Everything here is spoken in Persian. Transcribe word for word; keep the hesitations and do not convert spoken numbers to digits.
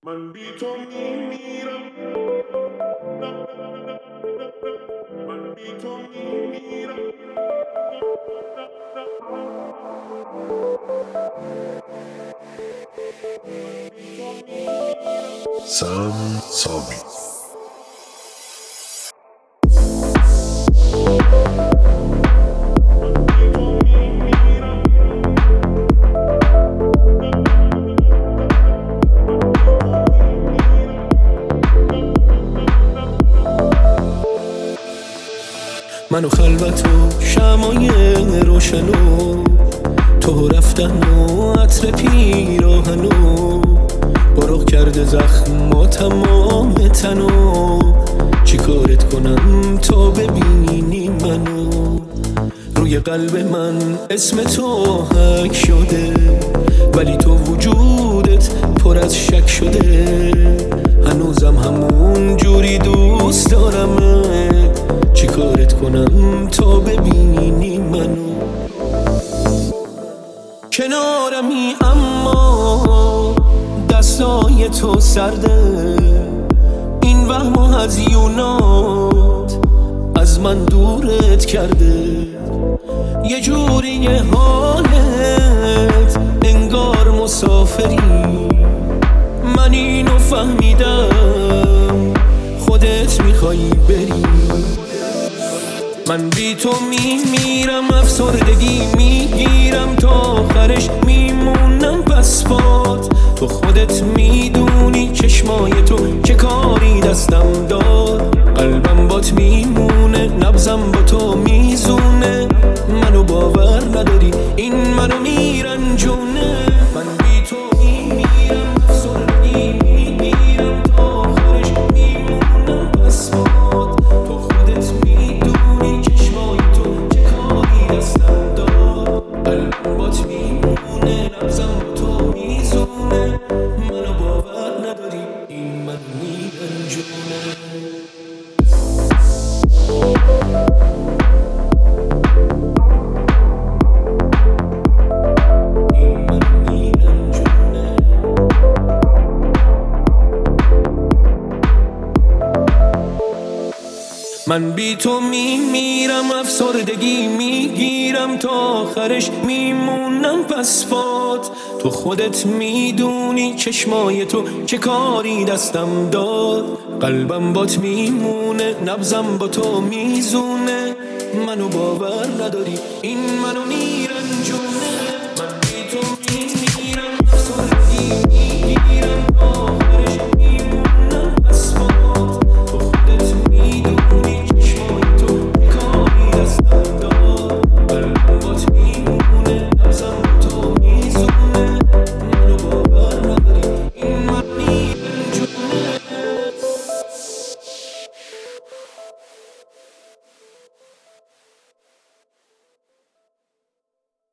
من بی تو میمیرم، من بی تو میمیرم. سم سامی من و خلوت و شمای روشنو، تو رفتن و عطر پیراهنو، برق کرده زخم و تمام تنو. چی کارت کنم تا ببینی منو؟ روی قلب من اسم تو حک شده، ولی تو وجودت پر از شک شده. هنوزم همون جوری دوست دارمت، چی کارت کنم تا ببینی منو؟ کنارمی اما دستای تو سرده، این وهم و هزیونات از من دورت کرده. یه جوری حالت انگار مسافری، من اینو فهمیدم خودت میخوایی بری. من بی تو میمیرم، افسردگی میگیرم، تا آخرش میمونم پس باد. تو خودت میدونی چشمای تو چه کاری دستم داد. قلبم بات میمونه، نبضم با تو میزونه. منو باور نداری، این منو میرنجونه. من بی تو میمیرم، افسردگی میگیرم، تا آخرش میمونم پس باد. تو خودت میدونی چشمای تو چه کاری دستم داد. قلبم بات میمونه، نبضم با تو میزونه. منو باور نداری، این منو میرنجونه. من بی تو میمیرم، افسردگی میگیرم، تا آخرش میمونم پس پات. تو خودت میدونی چشمای تو چه کاری دستم داد. قلبم بات میمونه، نبضم با تو میزونه. منو باور نداری، این منو میرنجونه. من بی تو میمیرم، افسردگی